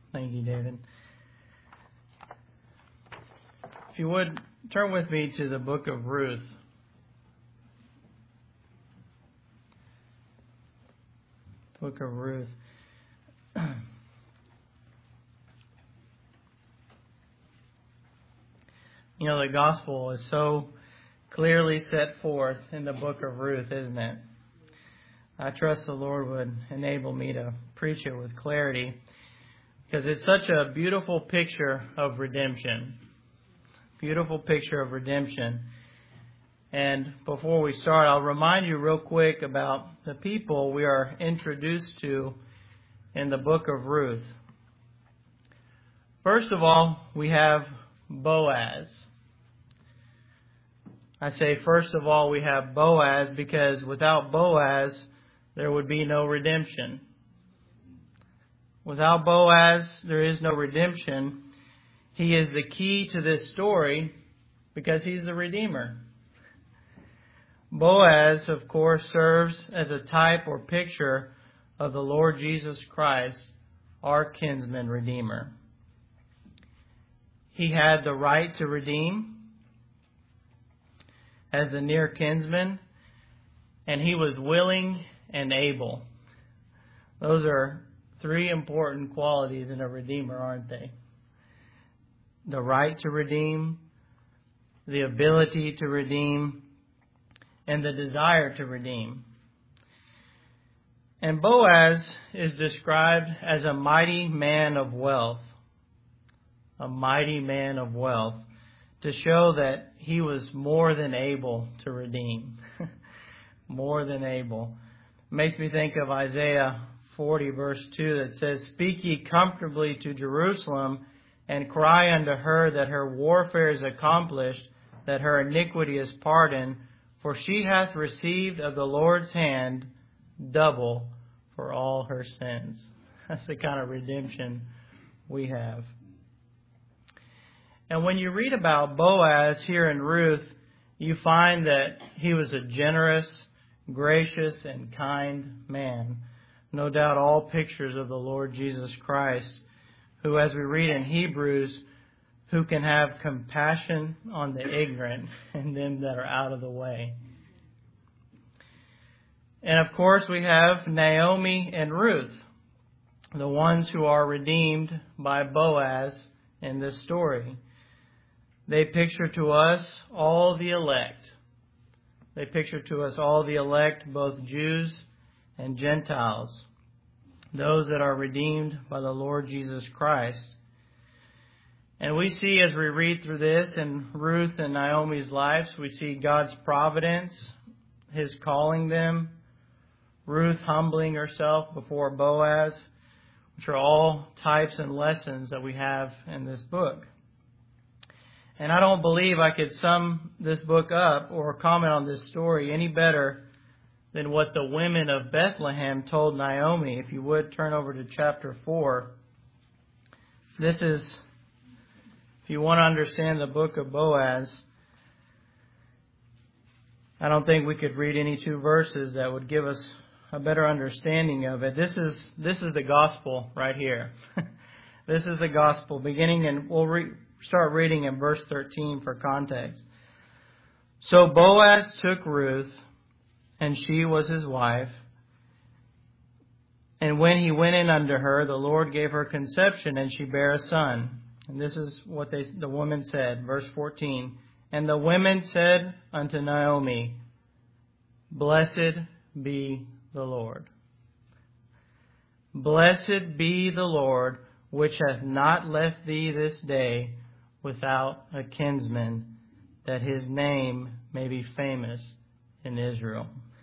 Thank you, David. If you would, turn with me to the book of Ruth. Book of Ruth. You know, the gospel is so clearly set forth in the book of Ruth, isn't it? I trust the Lord would enable me to preach it with clarity, because it's such a beautiful picture of redemption. Beautiful picture of redemption. And before we start, I'll remind you real quick about the people we are introduced to in the book of Ruth. First of all, we have Boaz. I say first of all we have Boaz because without Boaz there would be no redemption. Without Boaz there is no redemption. He is the key to this story because he's the Redeemer. Boaz, of course, serves as a type or picture of the Lord Jesus Christ, our kinsman Redeemer. He had the right to redeem as the near kinsman, and he was willing and able. Those are three important qualities in a redeemer, aren't they? The right to redeem, the ability to redeem, and the desire to redeem. And Boaz is described as a mighty man of wealth. A mighty man of wealth, to show that he was more than able to redeem. More than able. Makes me think of Isaiah 40 verse 2 that says, "Speak ye comfortably to Jerusalem, and cry unto her that her warfare is accomplished, that her iniquity is pardoned, for she hath received of the Lord's hand double for all her sins." That's the kind of redemption we have. And when you read about Boaz here in Ruth, you find that he was a generous, gracious, and kind man. No doubt all pictures of the Lord Jesus Christ, who, as we read in Hebrews, who can have compassion on the ignorant and them that are out of the way. And of course we have Naomi and Ruth, the ones who are redeemed by Boaz in this story. They picture to us all the elect. They picture to us all the elect, both Jews and Gentiles. Those that are redeemed by the Lord Jesus Christ. And we see as we read through this in Ruth and Naomi's lives, we see God's providence, His calling them, Ruth humbling herself before Boaz, which are all types and lessons that we have in this book. And I don't believe I could sum this book up or comment on this story any better than what the women of Bethlehem told Naomi. If you would, turn over to chapter 4. This is, if you want to understand the book of Boaz, I don't think we could read any two verses that would give us a better understanding of it. This is the gospel right here. This is the gospel beginning, and we'll start reading in verse 13 for context. "So Boaz took Ruth, and she was his wife. And when he went in unto her, the Lord gave her conception, and she bare a son." And this is what the woman said, verse 14. "And the women said unto Naomi, Blessed be the Lord. Blessed be the Lord, which hath not left thee this day without a kinsman, that his name may be famous in Israel."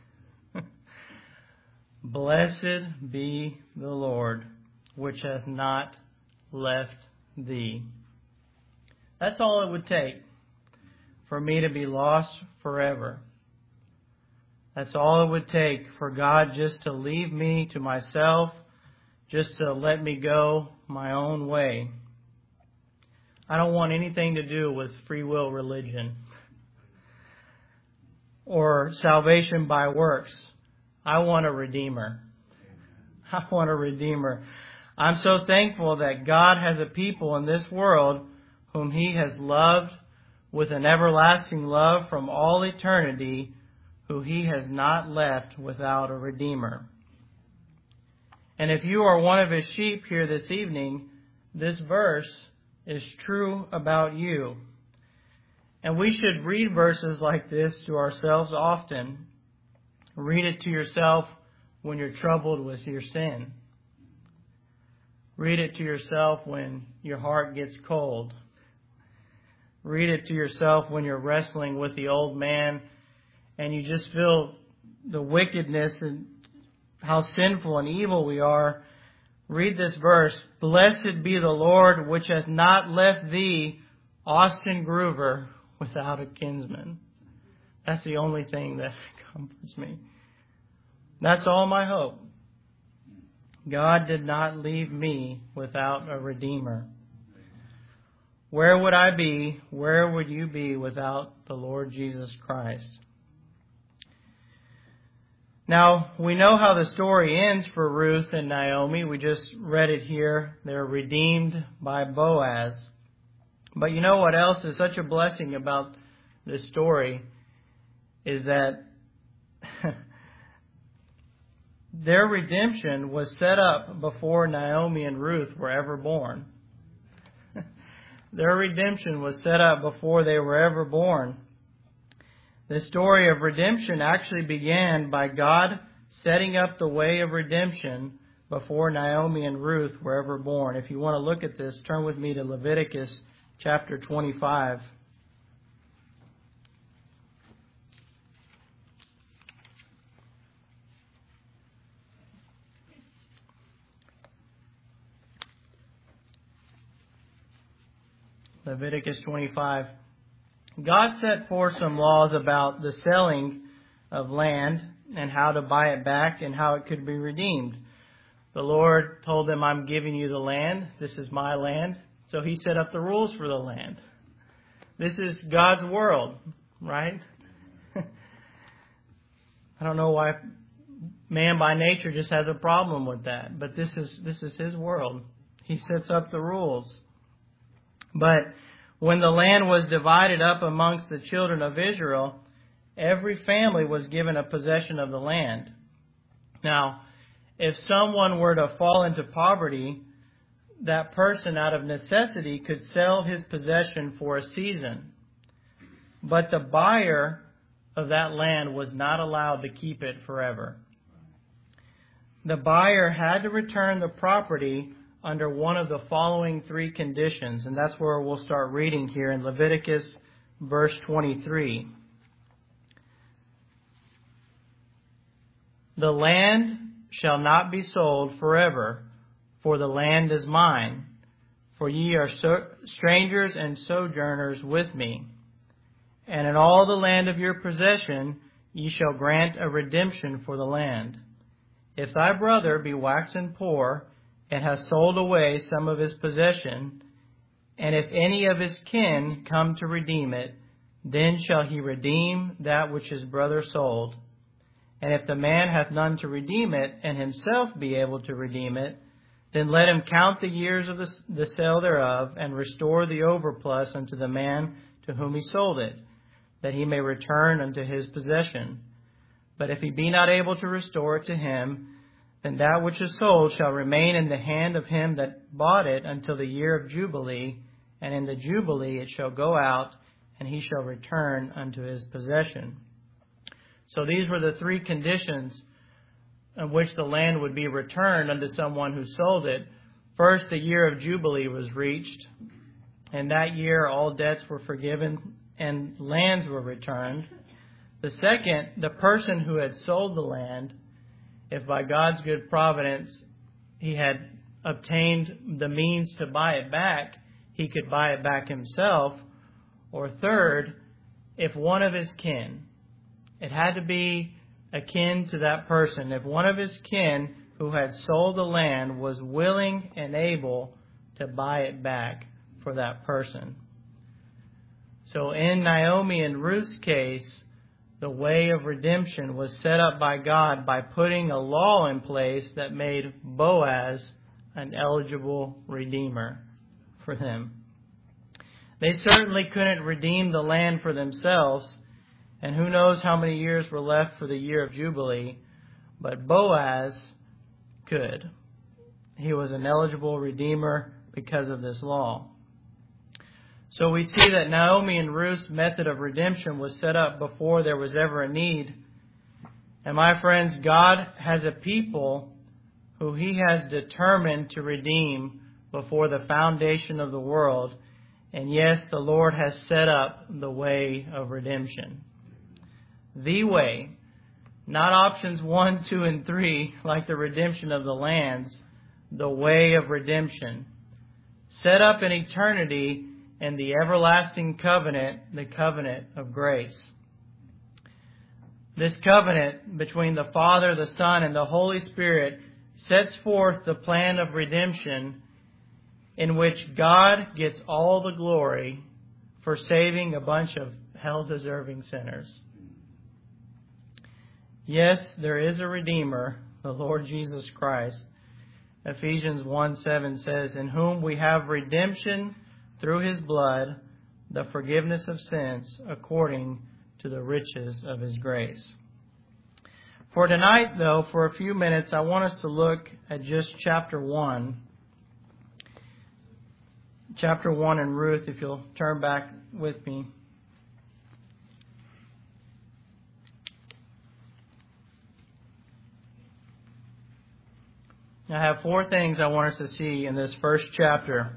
Blessed be the Lord, which hath not left thee. That's all it would take for me to be lost forever. That's all it would take for God just to leave me to myself, just to let me go my own way. I don't want anything to do with free will religion or salvation by works. I want a Redeemer. I want a Redeemer. I'm so thankful that God has a people in this world whom He has loved with an everlasting love from all eternity, who He has not left without a Redeemer. And if you are one of His sheep here this evening, this verse is true about you. And we should read verses like this to ourselves often. Read it to yourself when you're troubled with your sin. Read it to yourself when your heart gets cold. Read it to yourself when you're wrestling with the old man and you just feel the wickedness and how sinful and evil we are. Read this verse. Blessed be the Lord, which hath not left thee, Austin Groover, without a kinsman. That's the only thing that comforts me. That's all my hope. God did not leave me without a Redeemer. Where would I be? Where would you be without the Lord Jesus Christ? Now, we know how the story ends for Ruth and Naomi. We just read it here. They're redeemed by Boaz. But you know what else is such a blessing about this story is that their redemption was set up before Naomi and Ruth were ever born. Their redemption was set up before they were ever born. The story of redemption actually began by God setting up the way of redemption before Naomi and Ruth were ever born. If you want to look at this, turn with me to Leviticus chapter 25. Leviticus 25. God set forth some laws about the selling of land and how to buy it back and how it could be redeemed. The Lord told them, I'm giving you the land. This is my land. So He set up the rules for the land. This is God's world, right? I don't know why man by nature just has a problem with that. But this is His world. He sets up the rules. But when the land was divided up amongst the children of Israel, every family was given a possession of the land. Now, if someone were to fall into poverty, that person out of necessity could sell his possession for a season. But the buyer of that land was not allowed to keep it forever. The buyer had to return the property under one of the following three conditions. And that's where we'll start reading here in Leviticus verse 23. The land shall not be sold forever, for the land is mine. For ye are strangers and sojourners with me. And in all the land of your possession ye shall grant a redemption for the land. If thy brother be waxen poor, and hath sold away some of his possession, and if any of his kin come to redeem it, then shall he redeem that which his brother sold. And if the man hath none to redeem it, and himself be able to redeem it, then let him count the years of the sale thereof, and restore the overplus unto the man to whom he sold it, that he may return unto his possession. But if he be not able to restore it to him, then that which is sold shall remain in the hand of him that bought it until the year of Jubilee, and in the Jubilee it shall go out, and he shall return unto his possession. So these were the three conditions in which the land would be returned unto someone who sold it. First, the year of Jubilee was reached, and that year all debts were forgiven and lands were returned. The second, the person who had sold the land, if by God's good providence he had obtained the means to buy it back, he could buy it back himself. Or third, if one of his kin, it had to be akin to that person, if one of his kin who had sold the land was willing and able to buy it back for that person. So in Naomi and Ruth's case, the way of redemption was set up by God by putting a law in place that made Boaz an eligible redeemer for them. They certainly couldn't redeem the land for themselves, and who knows how many years were left for the year of Jubilee, but Boaz could. He was an eligible redeemer because of this law. So we see that Naomi and Ruth's method of redemption was set up before there was ever a need. And my friends, God has a people who He has determined to redeem before the foundation of the world. And yes, the Lord has set up the way of redemption. The way. Not options 1, 2, and 3 like the redemption of the lands. The way of redemption. Set up in eternity in the everlasting covenant, the covenant of grace. This covenant between the Father, the Son, and the Holy Spirit sets forth the plan of redemption in which God gets all the glory for saving a bunch of hell-deserving sinners. Yes, there is a Redeemer, the Lord Jesus Christ. Ephesians 1:7 says, "In whom we have redemption through His blood, the forgiveness of sins, according to the riches of His grace." For tonight, though, for a few minutes, I want us to look at just chapter 1. Chapter 1 in Ruth, if you'll turn back with me. I have 4 things I want us to see in this first chapter.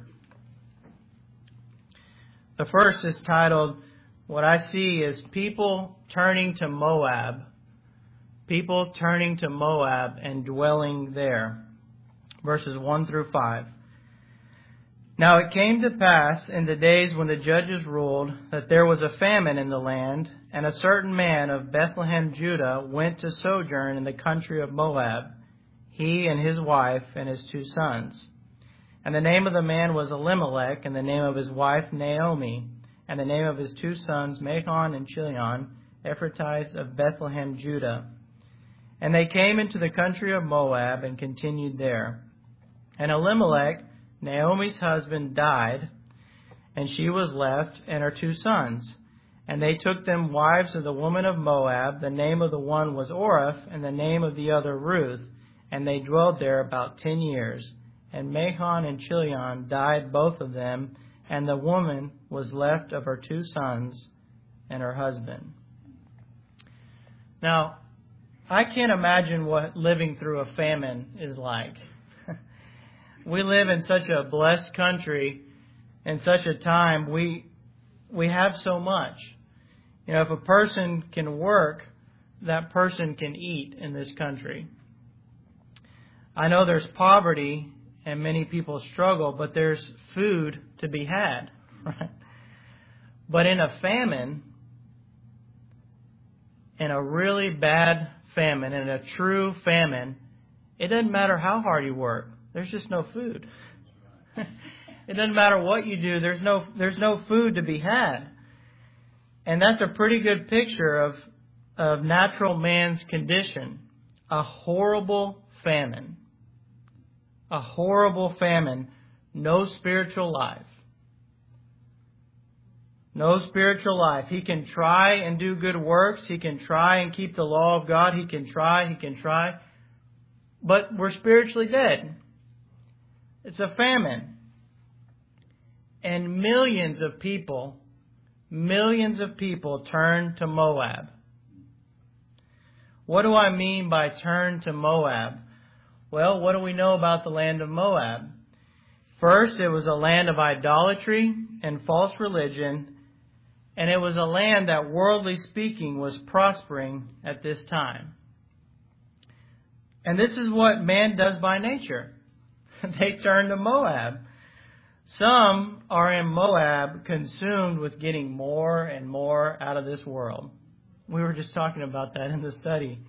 The first is titled, what I see is people turning to Moab. People turning to Moab and dwelling there. Verses 1 through 5. Now it came to pass in the days when the judges ruled that there was a famine in the land, and a certain man of Bethlehem, Judah, went to sojourn in the country of Moab, he and his wife and his 2 sons. And the name of the man was Elimelech, and the name of his wife Naomi, and the name of his 2 sons Mahlon and Chilion, Ephrathites of Bethlehem, Judah. And they came into the country of Moab and continued there. And Elimelech, Naomi's husband, died, and she was left and her 2 sons. And they took them wives of the woman of Moab. The name of the one was Orph, and the name of the other Ruth. And they dwelled there about 10 years. And Mahlon and Chilion died, both of them, and the woman was left of her 2 sons and her husband. Now, I can't imagine what living through a famine is like. We live in such a blessed country, in such a time, we have so much. You know, if a person can work, that person can eat in this country. I know there's poverty and many people struggle, but there's food to be had, right? But in a famine, in a really bad famine, in a true famine, it doesn't matter how hard you work. There's just no food. It doesn't matter what you do. There's no food to be had. And that's a pretty good picture of natural man's condition. A horrible famine. A horrible famine. No spiritual life. No spiritual life. He can try and do good works. He can try and keep the law of God. He can try. But we're spiritually dead. It's a famine. And millions of people turn to Moab. What do I mean by turn to Moab? Well, what do we know about the land of Moab? First, it was a land of idolatry and false religion, and it was a land that, worldly speaking, was prospering at this time. And this is what man does by nature. They turn to Moab. Some are in Moab consumed with getting more and more out of this world. We were just talking about that in the study.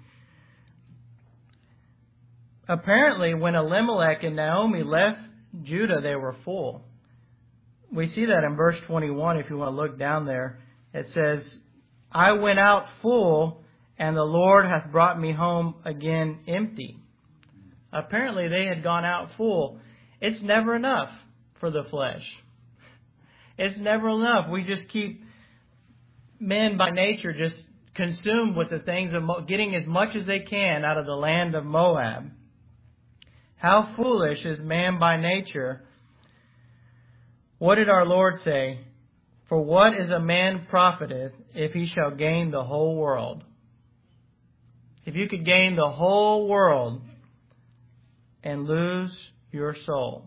Apparently, when Elimelech and Naomi left Judah, they were full. We see that in verse 21, if you want to look down there. It says, I went out full, and the Lord hath brought me home again empty. Apparently, they had gone out full. It's never enough for the flesh. It's never enough. We just keep, men by nature, just consumed with the things of getting as much as they can out of the land of Moab. How foolish is man by nature. What did our Lord say? For what is a man profiteth if he shall gain the whole world? If you could gain the whole world and lose your soul.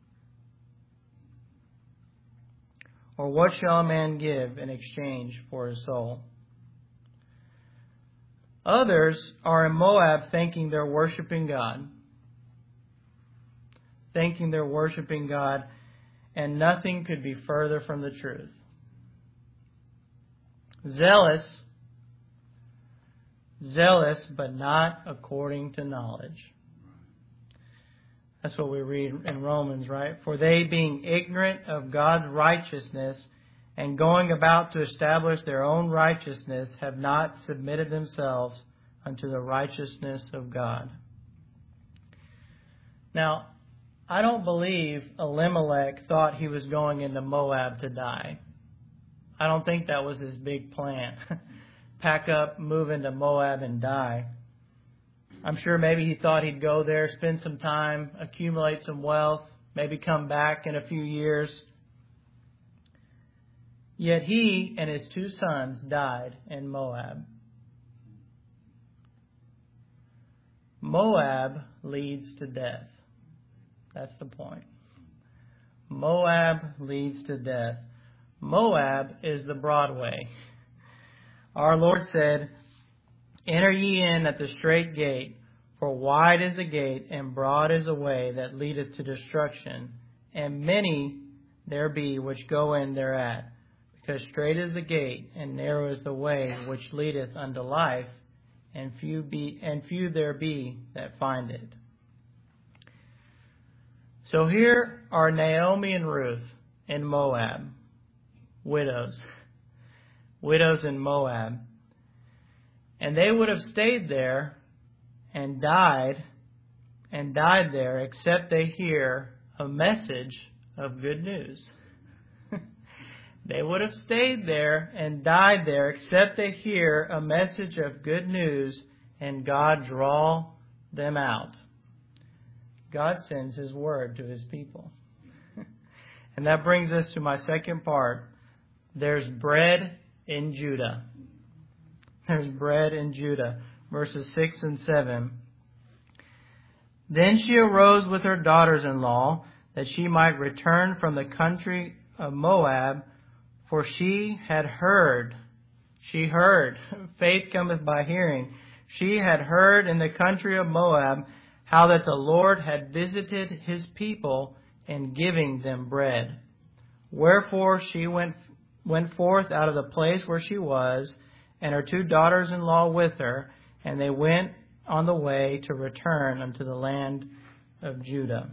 Or what shall a man give in exchange for his soul? Others are in Moab thinking they're worshiping God. Thinking they're worshiping God, and nothing could be further from the truth. Zealous, but not according to knowledge. That's what we read in Romans, right? For they, being ignorant of God's righteousness and going about to establish their own righteousness, have not submitted themselves unto the righteousness of God. Now, I don't believe Elimelech thought he was going into Moab to die. I don't think that was his big plan. Pack up, move into Moab, and die. I'm sure maybe he thought he'd go there, spend some time, accumulate some wealth, maybe come back in a few years. Yet he and his 2 sons died in Moab. Moab leads to death. That's the point. Moab leads to death. Moab is the Broadway. Our Lord said, Enter ye in at the strait gate, for wide is the gate, and broad is the way that leadeth to destruction, and many there be which go in thereat. Because strait is the gate, and narrow is the way which leadeth unto life, and few there be that find it. So here are Naomi and Ruth in Moab, widows in Moab. And they would have stayed there and died there, except they hear a message of good news. They would have stayed there and died there, except they hear a message of good news and God draw them out. God sends His word to His people. And that brings us to my second part. There's bread in Judah. There's bread in Judah. Verses 6 and 7. Then she arose with her daughters-in-law, that she might return from the country of Moab, for she heard, faith cometh by hearing. She had heard in the country of Moab how that the Lord had visited His people in giving them bread. Wherefore she went forth out of the place where she was, and her 2 daughters-in-law with her, and they went on the way to return unto the land of Judah.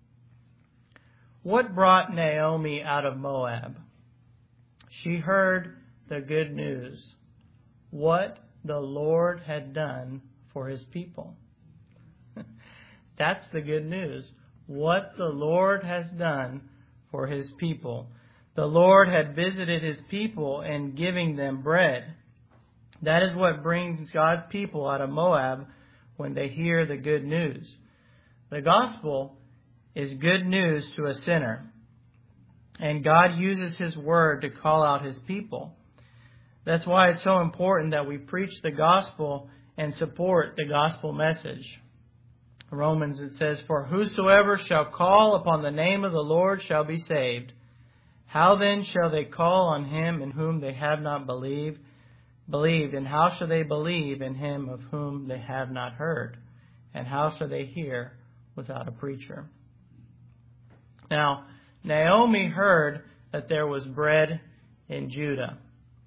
What brought Naomi out of Moab? She heard the good news, what the Lord had done for His people. That's the good news. What the Lord has done for His people. The Lord had visited His people in giving them bread. That is what brings God's people out of Moab when they hear the good news. The gospel is good news to a sinner. And God uses His word to call out His people. That's why it's so important that we preach the gospel and support the gospel message. Romans, it says, For whosoever shall call upon the name of the Lord shall be saved. How then shall they call on Him in whom they have not believed? And how shall they believe in Him of whom they have not heard? And how shall they hear without a preacher? Now, Naomi heard that there was bread in Judah.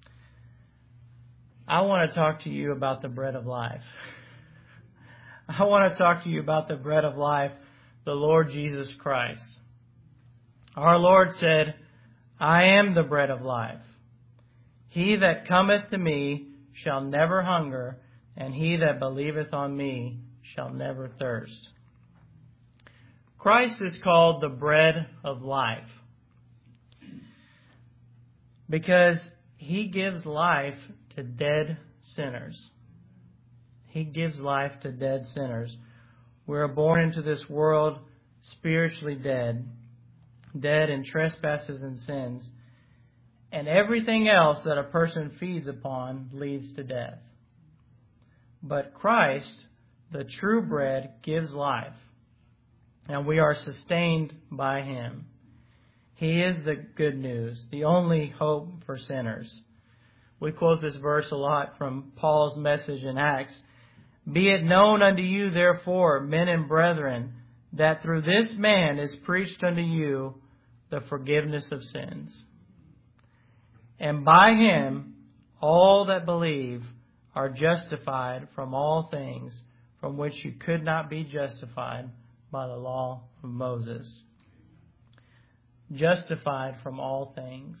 I want to talk to you about the bread of life. I want to talk to you about the bread of life, the Lord Jesus Christ. Our Lord said, I am the bread of life. He that cometh to me shall never hunger, and he that believeth on me shall never thirst. Christ is called the bread of life because he gives life to dead sinners. He gives life to dead sinners. We are born into this world spiritually dead, dead in trespasses and sins, and everything else that a person feeds upon leads to death. But Christ, the true bread, gives life, and we are sustained by him. He is the good news, the only hope for sinners. We quote this verse a lot from Paul's message in Acts. Be it known unto you, therefore, men and brethren, that through this man is preached unto you the forgiveness of sins. And by him all that believe are justified from all things from which you could not be justified by the law of Moses. Justified from all things.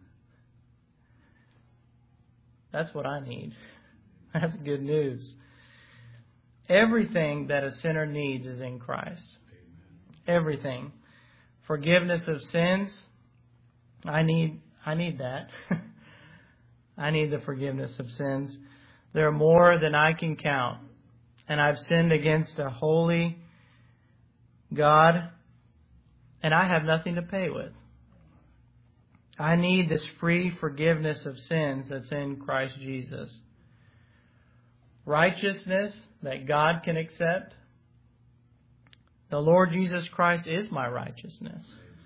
That's what I need. That's good news. Everything that a sinner needs is in Christ. Everything. Forgiveness of sins. I need that. I need the forgiveness of sins. There are more than I can count. And I've sinned against a holy God, and I have nothing to pay with. I need this free forgiveness of sins that's in Christ Jesus. Righteousness that God can accept. The Lord Jesus Christ is my righteousness.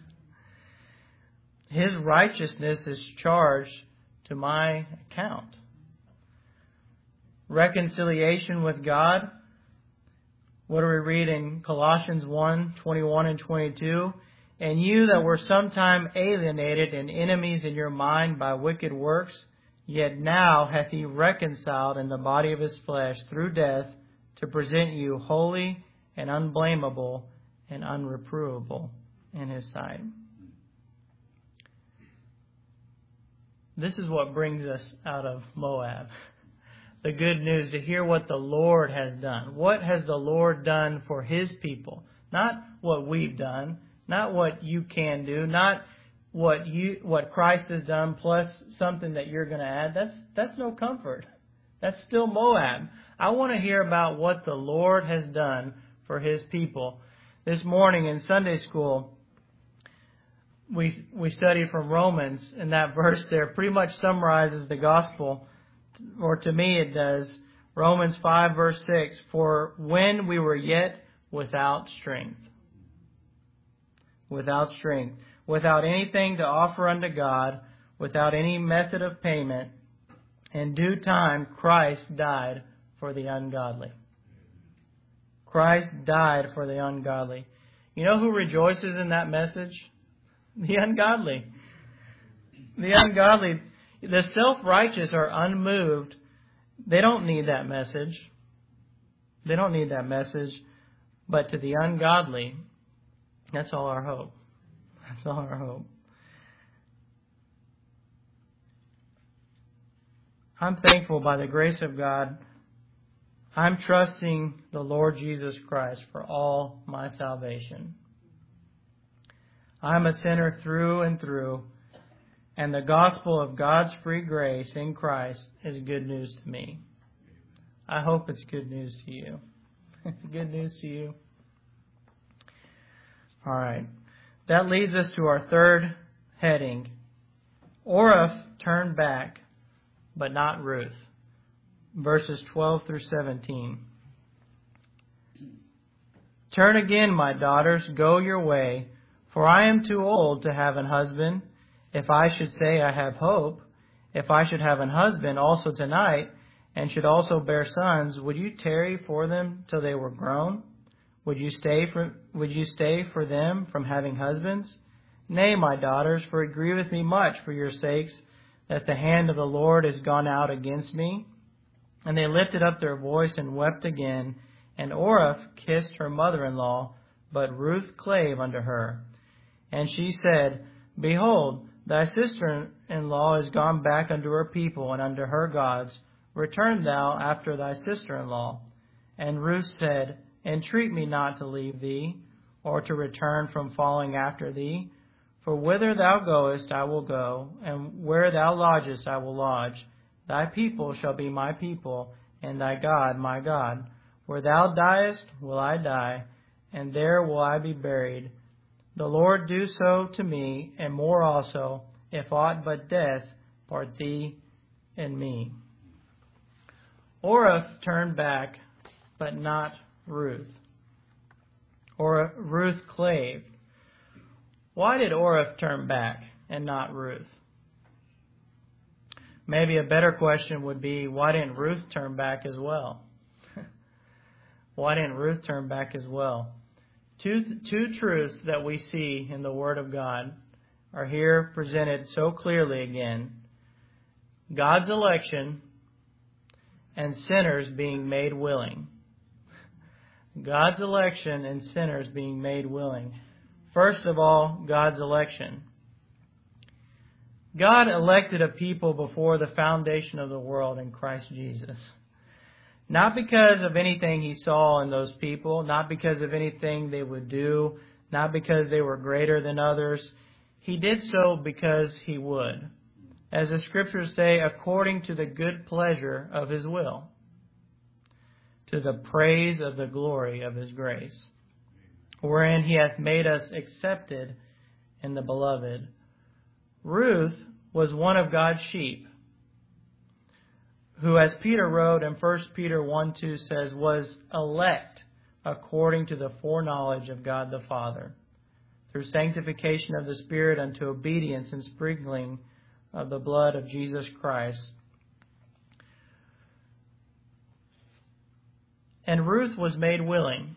His righteousness is charged to my account. Reconciliation with God. What do we read in Colossians 1:21 and 22? And you that were sometime alienated and enemies in your mind by wicked works, yet now hath he reconciled in the body of his flesh through death to present you holy and unblameable and unreprovable in his sight. This is what brings us out of Moab. The good news, to hear what the Lord has done. What has the Lord done for his people? Not what we've done, not what you can do, not what Christ has done plus something that you're going to add. That's no comfort. That's still Moab. I want to hear about what the Lord has done for his people. This morning in Sunday school, we studied from Romans, and that verse there pretty much summarizes the gospel. Or to me it does. Romans 5 verse 6. For when we were yet without strength, without anything to offer unto God, without any method of payment, in due time Christ died for the ungodly. Christ died for the ungodly. You know who rejoices in that message? The ungodly. The ungodly. The self-righteous are unmoved. They don't need that message. They don't need that message. But to the ungodly, that's all our hope. That's all our hope. I'm thankful by the grace of God. I'm trusting the Lord Jesus Christ for all my salvation. I'm a sinner through and through. And the gospel of God's free grace in Christ is good news to me. I hope it's good news to you. It's good news to you. All right. That leads us to our third heading. Orph turned back, but not Ruth. Verses 12 through 17. Turn again, my daughters, go your way, for I am too old to have an husband. If I should say I have hope, if I should have an husband also tonight, and should also bear sons, would you tarry for them till they were grown? Would you stay for them from having husbands? Nay, my daughters, for it grieveth me much for your sakes, that the hand of the Lord is gone out against me. And they lifted up their voice and wept again, and Orph kissed her mother-in-law, but Ruth clave unto her. And she said, Behold, thy sister-in-law is gone back unto her people and unto her gods. Return thou after thy sister-in-law. And Ruth said, Entreat me not to leave thee. or to return from falling after thee? For whither thou goest I will go, and where thou lodgest I will lodge. Thy people shall be my people, and thy God my God. Where thou diest will I die, and there will I be buried. The Lord do so to me, and more also, if aught but death part thee and me. Orph turned back, but not Ruth. Or Ruth clave. Why did Orph turn back and not Ruth? Maybe a better question would be, why didn't Ruth turn back as well? Why didn't Ruth turn back as well? Two truths that we see in the Word of God are here presented so clearly again. God's election and sinners being made willing. God's election and sinners being made willing. First of all, God's election. God elected a people before the foundation of the world in Christ Jesus. Not because of anything He saw in those people, not because of anything they would do, not because they were greater than others. He did so because He would. As the Scriptures say, according to the good pleasure of His will, to the praise of the glory of His grace, wherein He hath made us accepted in the Beloved. Ruth was one of God's sheep, who, as Peter wrote in 1 Peter 1:2 says, was elect according to the foreknowledge of God the Father, through sanctification of the Spirit unto obedience and sprinkling of the blood of Jesus Christ. And Ruth was made willing.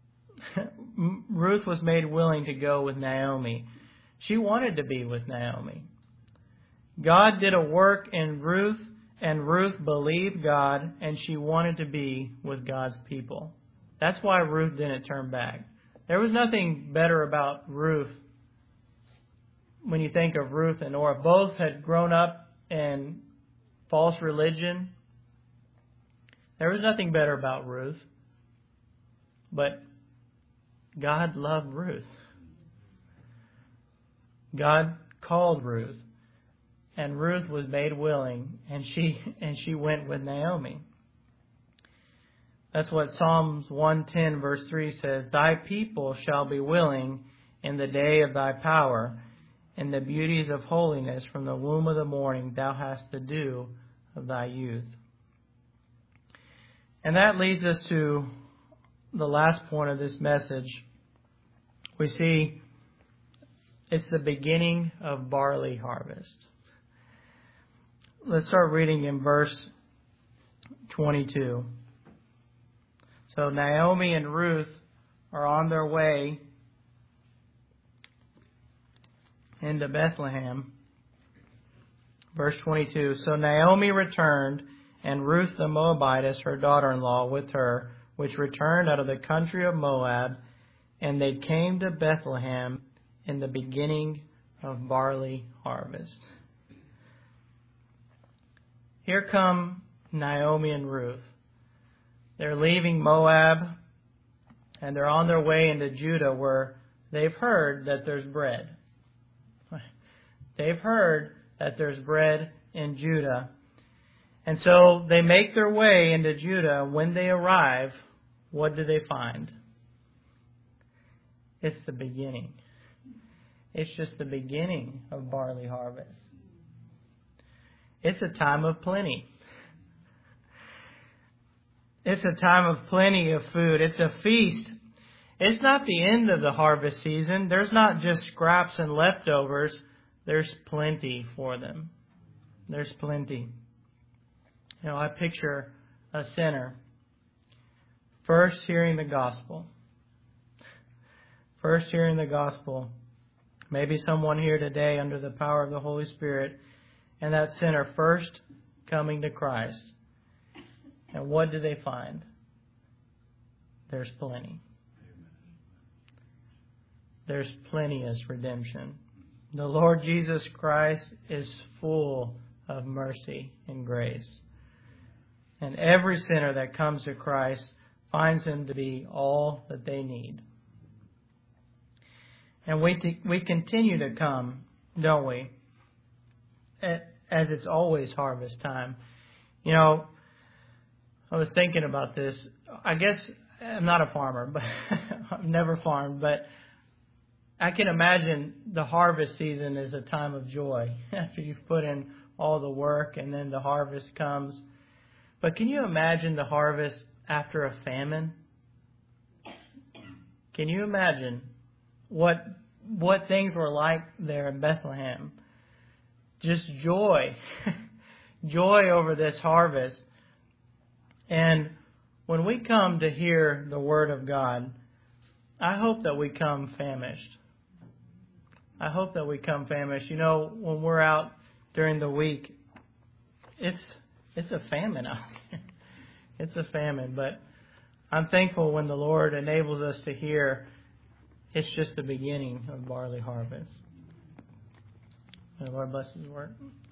Ruth was made willing to go with Naomi. She wanted to be with Naomi. God did a work in Ruth, and Ruth believed God, and she wanted to be with God's people. That's why Ruth didn't turn back. There was nothing better about Ruth when you think of Ruth and Orph. Both had grown up in false religion. There was nothing better about Ruth. But God loved Ruth. God called Ruth, and Ruth was made willing, and she went with Naomi. That's what Psalms 110 verse 3 says, Thy people shall be willing in the day of thy power. In the beauties of holiness from the womb of the morning thou hast the dew of thy youth. And that leads us to the last point of this message. We see it's the beginning of barley harvest. Let's start reading in verse 22. So Naomi and Ruth are on their way into Bethlehem. Verse 22. So Naomi returned, and Ruth the Moabitess, her daughter-in-law, with her, which returned out of the country of Moab, and they came to Bethlehem in the beginning of barley harvest. Here come Naomi and Ruth. They're leaving Moab, and they're on their way into Judah, where they've heard that there's bread. They've heard that there's bread in Judah. And so they make their way into Judah. When they arrive, what do they find? It's the beginning. It's just the beginning of barley harvest. It's a time of plenty. It's a time of plenty of food. It's a feast. It's not the end of the harvest season. There's not just scraps and leftovers. There's plenty for them. There's plenty. You know, I picture a sinner first hearing the gospel. First hearing the gospel. Maybe someone here today under the power of the Holy Spirit, and that sinner first coming to Christ. And what do they find? There's plenty. There's plenteous redemption. The Lord Jesus Christ is full of mercy and grace. And every sinner that comes to Christ finds Him to be all that they need. And we continue to come, don't we? As it's always harvest time. You know, I was thinking about this. I guess I'm not a farmer, but I've never farmed, but I can imagine the harvest season is a time of joy after you've put in all the work and then the harvest comes. But can you imagine the harvest after a famine? Can you imagine what things were like there in Bethlehem? Just joy. Joy over this harvest. And when we come to hear the Word of God, I hope that we come famished. I hope that we come famished. You know, when we're out during the week, it's a famine out there. It's a famine. But I'm thankful when the Lord enables us to hear it's just the beginning of barley harvest. May the Lord bless His word.